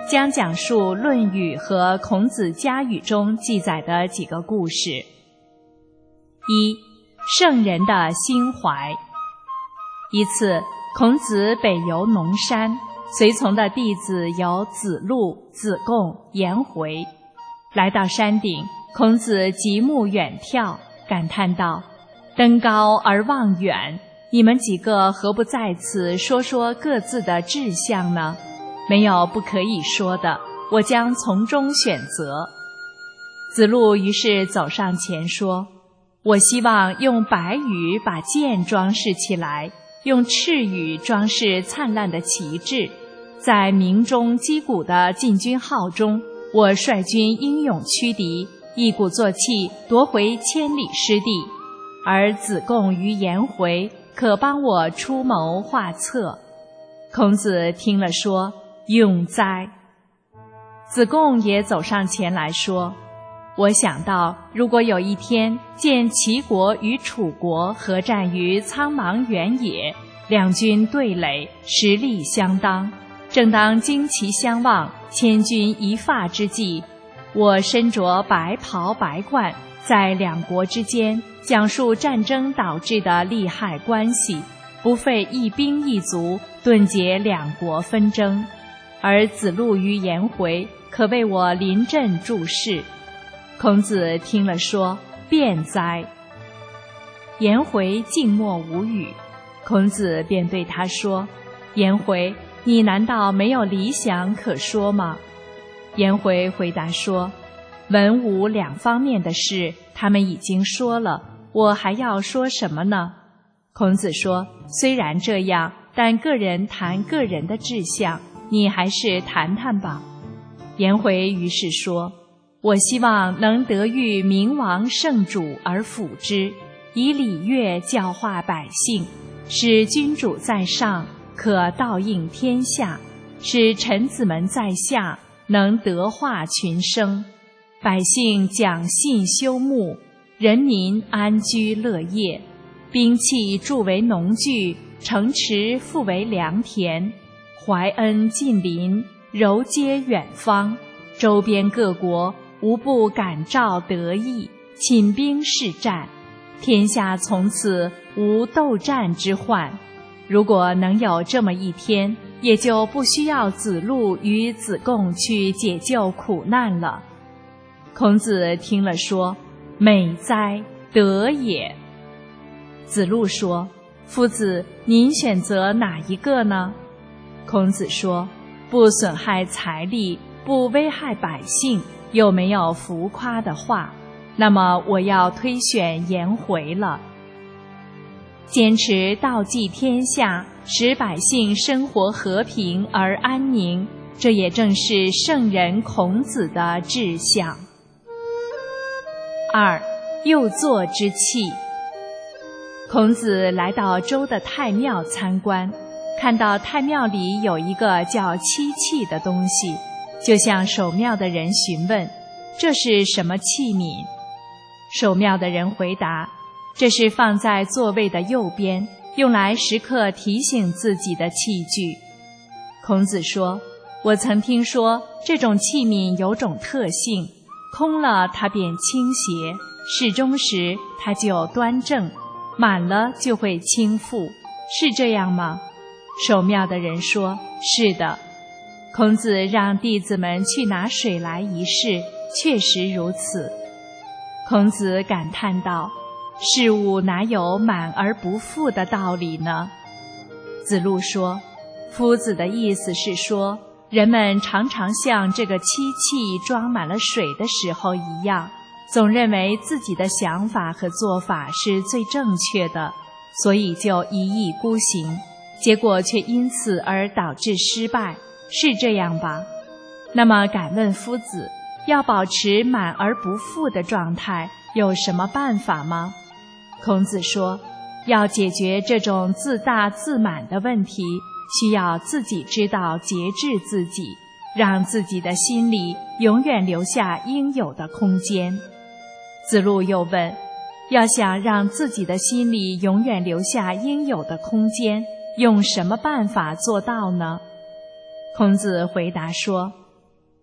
将讲述《论语》和孔子家语中记载的几个故事。一、圣人的心怀。一次，孔子北游农山，随从的弟子有子路、子贡、颜回。来到山顶，孔子极目远眺，感叹道：登高而望远，你们几个何不在此说说各自的志向呢？没有不可以说的，我将从中选择。子路于是走上前说：我希望用白羽把剑装饰起来，用赤羽装饰灿烂的旗帜，在鸣钟击鼓的进军号中，我率军英勇驱敌，一鼓作气夺回千里失地，而子贡与颜回可帮我出谋划策。孔子听了说：永哉！子贡也走上前来说：我想到，如果有一天见齐国与楚国合战于苍茫原野，两军对垒，实力相当，正当旌旗相望，千钧一发之际，我身着白袍白冠，在两国之间讲述战争导致的利害关系，不费一兵一卒，顿解两国纷争。而子路与颜回可为我临阵助势。孔子听了说：便哉！颜回静默无语。孔子便对他说：颜回，你难道没有理想可说吗？颜回回答说：文武两方面的事他们已经说了，我还要说什么呢？孔子说：虽然这样，但个人谈个人的志向，你还是谈谈吧。颜回于是说：我希望能得遇明王圣主而辅之，以礼乐教化百姓，使君主在上，可道应天下，使臣子们在下，能德化群生，百姓讲信修睦，人民安居乐业，兵器铸为农具，城池复为良田，怀恩近邻，柔接远方，周边各国无不感召得意，请兵示战，天下从此无斗战之患。如果能有这么一天，也就不需要子路与子贡去解救苦难了。孔子听了说：美哉，德也！子路说：夫子，您选择哪一个呢？孔子说：不损害财力，不危害百姓，又没有浮夸的话，那么我要推选颜回了。坚持道济天下，使百姓生活和平而安宁，这也正是圣人孔子的志向。二、右座之器。孔子来到周的太庙参观，看到太庙里有一个叫漆器的东西，就向守庙的人询问：这是什么器皿？守庙的人回答：这是放在座位的右边，用来时刻提醒自己的器具。孔子说：我曾听说这种器皿有种特性，空了它便倾斜，适中时它就端正，满了就会倾覆，是这样吗？守庙的人说：是的。孔子让弟子们去拿水来一试，确实如此。孔子感叹道：事物哪有满而不复的道理呢？子路说：夫子的意思是说，人们常常像这个漆器装满了水的时候一样，总认为自己的想法和做法是最正确的，所以就一意孤行，结果却因此而导致失败，是这样吧？那么敢问夫子，要保持满而不复的状态，有什么办法吗？孔子说：要解决这种自大自满的问题，需要自己知道节制自己，让自己的心里永远留下应有的空间。子路又问：要想让自己的心里永远留下应有的空间，用什么办法做到呢？孔子回答说：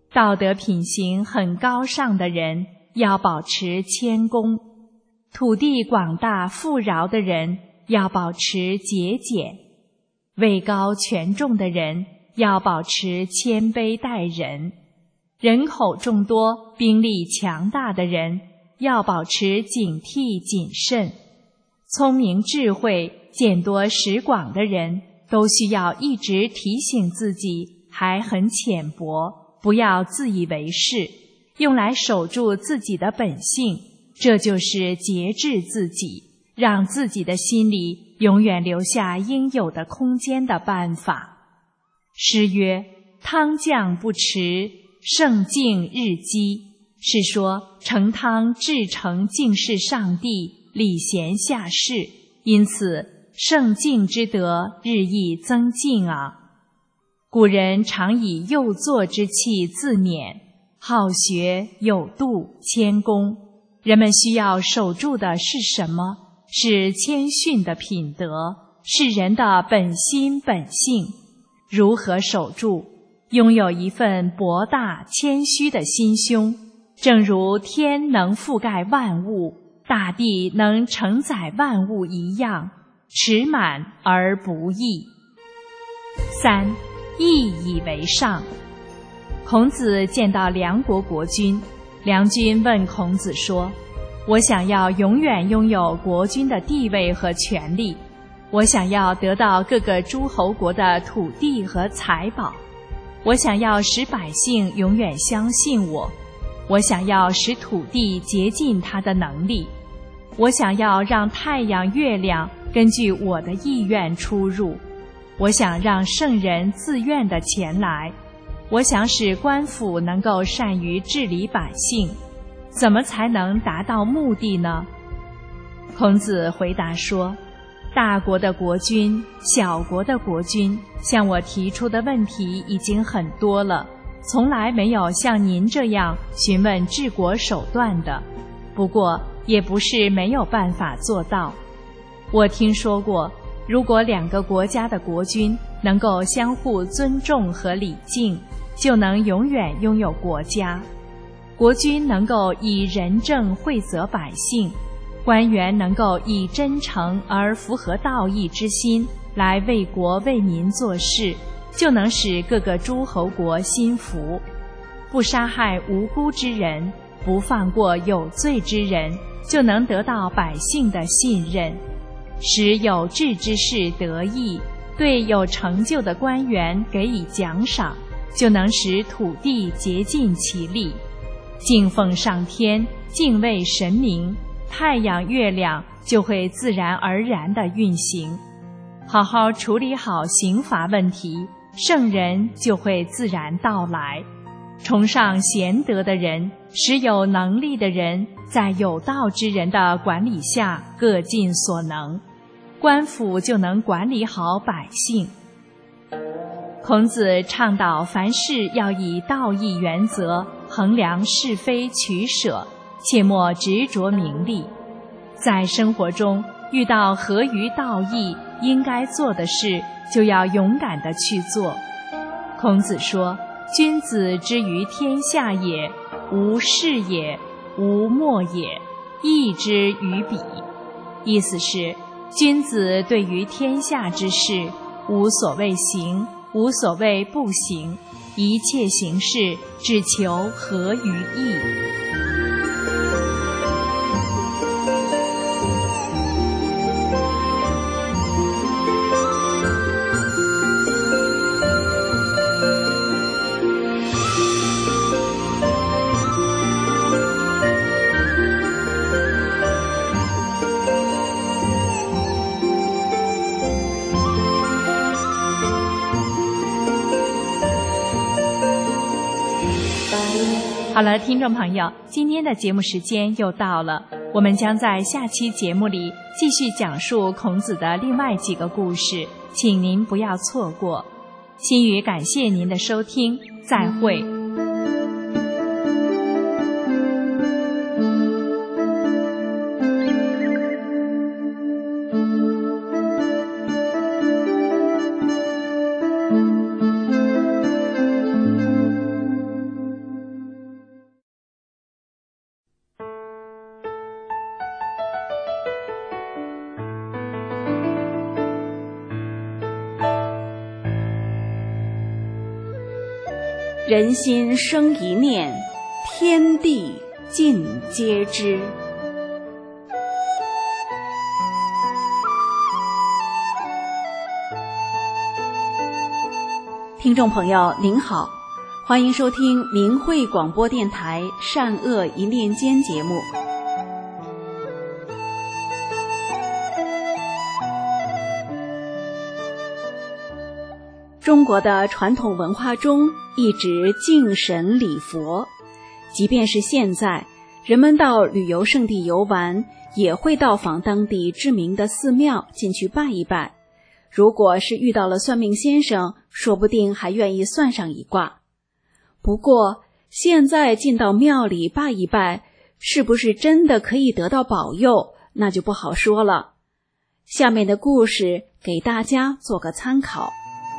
道德品行很高尚的人要保持谦恭，土地广大富饶的人要保持节俭，位高权重的人要保持谦卑待人，人口众多、兵力强大的人要保持警惕谨慎，聪明智慧、见多识广的人都需要一直提醒自己还很浅薄，不要自以为是，用来守住自己的本性，这就是节制自己，让自己的心里永远留下应有的空间的办法。诗曰：汤降不迟，圣敬日积，是说盛汤至诚敬事上帝，礼贤下士，因此圣敬之德日益增进啊。古人常以幼作之气自勉，好学有度谦恭，人们需要守住的是什么？是谦逊的品德，是人的本心本性。如何守住？拥有一份博大谦虚的心胸，正如天能覆盖万物，大地能承载万物一样，持满而不溢。三，义以为上。孔子见到梁国国君，梁君问孔子说：我想要永远拥有国君的地位和权力，我想要得到各个诸侯国的土地和财宝，我想要使百姓永远相信我，我想要使土地竭尽它的能力，我想要让太阳月亮根据我的意愿出入，我想让圣人自愿地前来，我想使官府能够善于治理百姓，怎么才能达到目的呢？孔子回答说：大国的国君、小国的国君向我提出的问题已经很多了，从来没有像您这样询问治国手段的。不过也不是没有办法做到。我听说过，如果两个国家的国君能够相互尊重和礼敬，就能永远拥有国家。国君能够以仁政惠泽百姓，官员能够以真诚而符合道义之心来为国为民做事，就能使各个诸侯国心服。不杀害无辜之人，不放过有罪之人，就能得到百姓的信任，使有志之士得益，对有成就的官员给予奖赏，就能使土地竭尽其力。敬奉上天，敬畏神明，太阳月亮就会自然而然地运行。好好处理好刑罚问题，圣人就会自然到来。崇尚贤德的人，使有能力的人在有道之人的管理下各尽所能，官府就能管理好百姓。孔子倡导凡事要以道义原则衡量是非取舍，切莫执着名利。在生活中遇到合于道义应该做的事，就要勇敢地去做。孔子说：君子之于天下也，无事也，无莫也，义之于彼。意思是，君子对于天下之事，无所谓行，无所谓不行，一切行事只求合于义。好了，听众朋友，今天的节目时间又到了，我们将在下期节目里继续讲述孔子的另外几个故事，请您不要错过。心语感谢您的收听，再会。 人心生一念，天地尽皆知。听众朋友您好，欢迎收听明慧广播电台善恶一念间节目。中国的传统文化中一直敬神礼佛，即便是现在人们到旅游胜地游玩，也会到访当地知名的寺庙进去拜一拜。如果是遇到了算命先生，说不定还愿意算上一卦。不过现在进到庙里拜一拜，是不是真的可以得到保佑，那就不好说了。下面的故事给大家做个参考。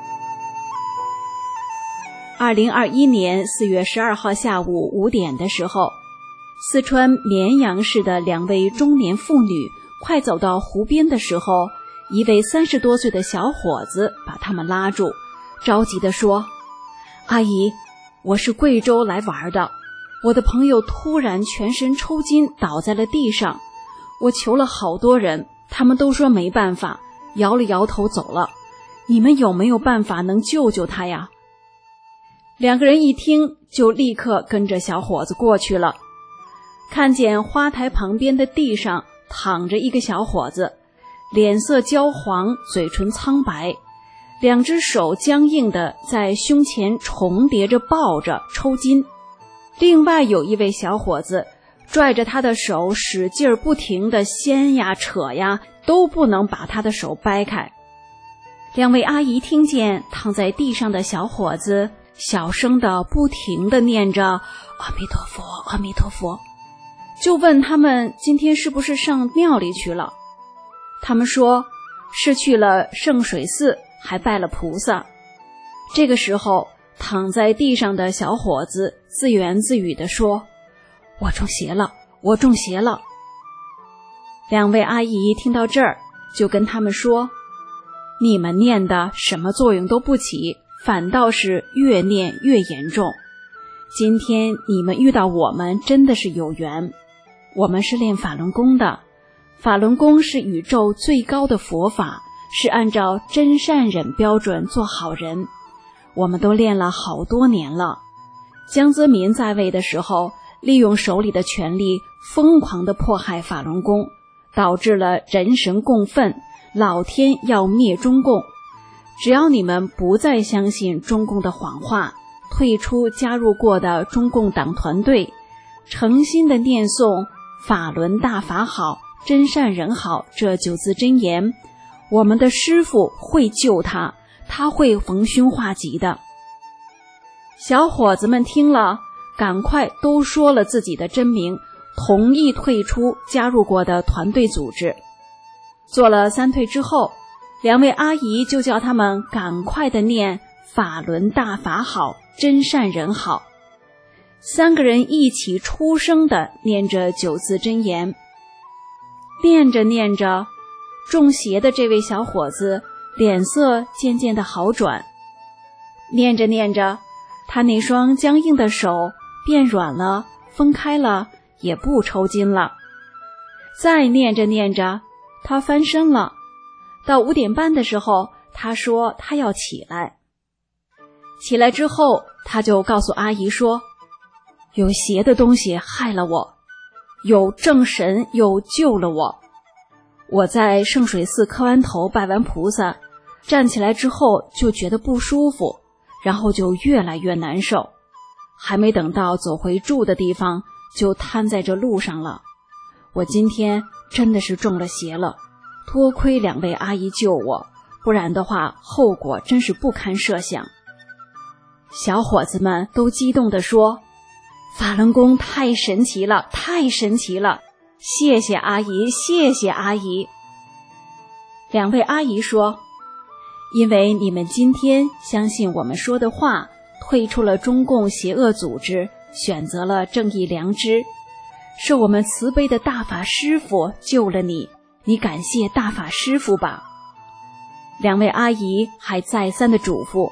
二零二一年四月十二号下午五点的时候，四川绵阳市的两位中年妇女快走到湖边的时候，一位三十多岁的小伙子把他们拉住，着急地说：阿姨，我是贵州来玩的，我的朋友突然全身抽筋倒在了地上，我求了好多人，他们都说没办法，摇了摇头走了，你们有没有办法能救救他呀？两个人一听就立刻跟着小伙子过去了，看见花台旁边的地上躺着一个小伙子，脸色焦黄，嘴唇苍白，两只手僵硬的在胸前重叠着抱着抽筋。另外有一位小伙子拽着他的手使劲儿不停的掀呀扯呀，都不能把他的手掰开。两位阿姨听见躺在地上的小伙子小声的不停的念着阿弥陀佛阿弥陀佛，就问他们今天是不是上庙里去了。他们说是去了圣水寺，还拜了菩萨。这个时候躺在地上的小伙子自言自语地说：我中邪了，我中邪了。两位阿姨听到这儿就跟他们说：你们念的什么作用都不起，反倒是越念越严重。今天你们遇到我们真的是有缘，我们是练法轮功的，法轮功是宇宙最高的佛法，是按照真善忍标准做好人，我们都练了好多年了。江泽民在位的时候，利用手里的权力疯狂地迫害法轮功，导致了人神共愤，老天要灭中共。只要你们不再相信中共的谎话，退出加入过的中共党团队，诚心的念诵法轮大法好，真善人好这九字真言，我们的师父会救他，他会逢凶化吉的。小伙子们听了，赶快都说了自己的真名，同意退出加入过的团队组织。做了三退之后，两位阿姨就叫他们赶快的念法轮大法好，真善人好。三个人一起出声的念着九字真言。念着念着，中邪的这位小伙子脸色渐渐的好转，念着念着，他那双僵硬的手变软了，分开了，也不抽筋了。再念着念着，他翻身了。到五点半的时候，他说他要起来。起来之后，他就告诉阿姨说：有邪的东西害了我，有正神又救了我。我在圣水寺磕完头拜完菩萨，站起来之后就觉得不舒服，然后就越来越难受，还没等到走回住的地方，就瘫在这路上了。我今天真的是中了邪了，多亏两位阿姨救我，不然的话后果真是不堪设想。小伙子们都激动地说：法轮功太神奇了，太神奇了，谢谢阿姨，谢谢阿姨。两位阿姨说：因为你们今天相信我们说的话，退出了中共邪恶组织，选择了正义良知，是我们慈悲的大法师父救了你，你感谢大法师父吧。两位阿姨还再三的嘱咐，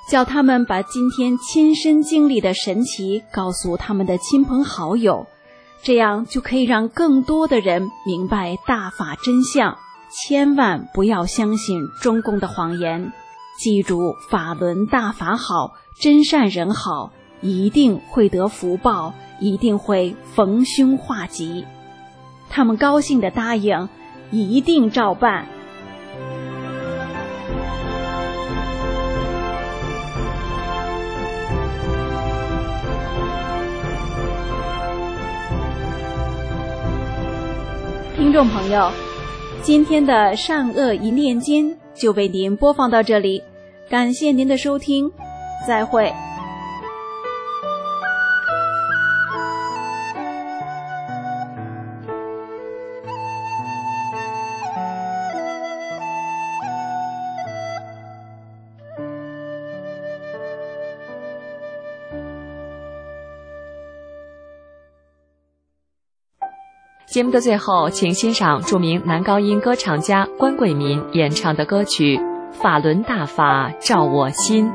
叫他们把今天亲身经历的神奇告诉他们的亲朋好友，这样就可以让更多的人明白大法真相。千万不要相信中共的谎言，记住法轮大法好，真善人好，一定会得福报，一定会逢凶化吉。他们高兴地答应，一定照办。听众朋友，今天的善恶一念间就为您播放到这里，感谢您的收听，再会。 节目的最后，请欣赏著名男高音歌唱家关贵民演唱的歌曲《法轮大法照我心》。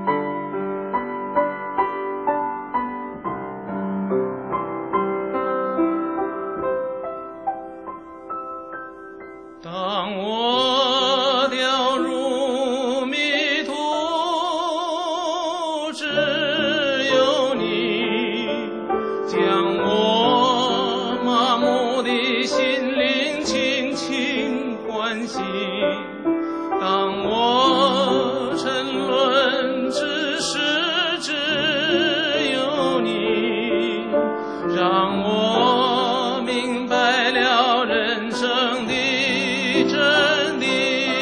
当我掉入迷途，只有你将我麻木的心灵轻轻唤醒。当我沉沦，只是只有你让我明白了人生的真理。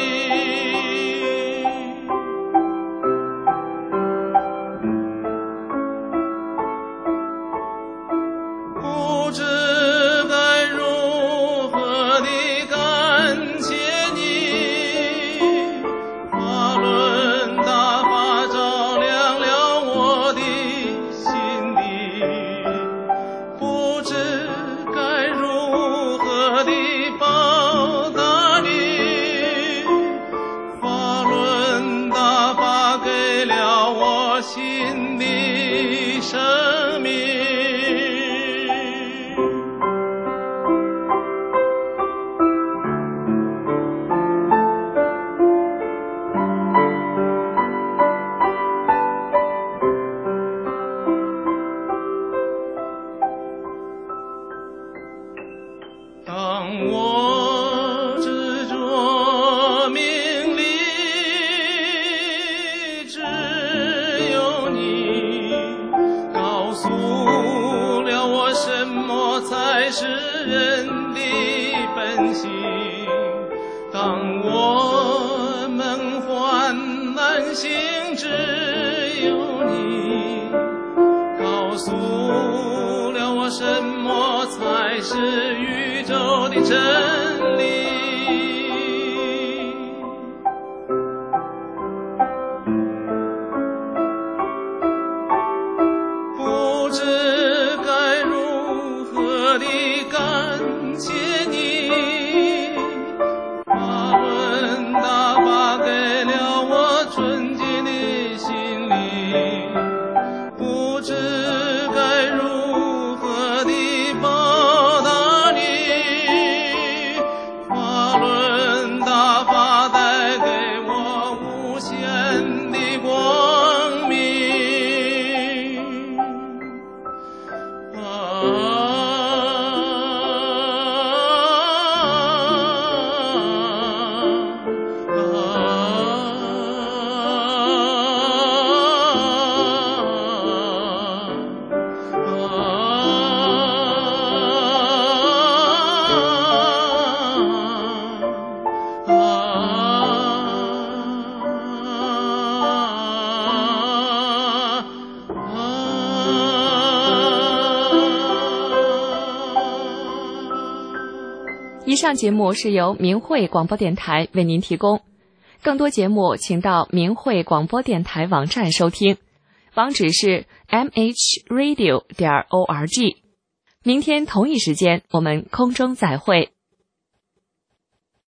不知该如何地感谢你，法轮大法照亮了我的心底。不知该如何地报答你，法轮大法给了我新的生命。当我执着名利，只有你告诉了我什么才是人的本性。当我梦幻难醒，只有你告诉了我什么才是宇宙的真理。不知该如何地感谢你，法轮大法给了我纯洁的心灵。不知该如何地报答你，法轮大法带给我无限的光明。 以上节目是由明慧广播电台为您提供，更多节目请到明慧广播电台网站收听，网址是 m h radio 点 org。明天同一时间我们空中再会。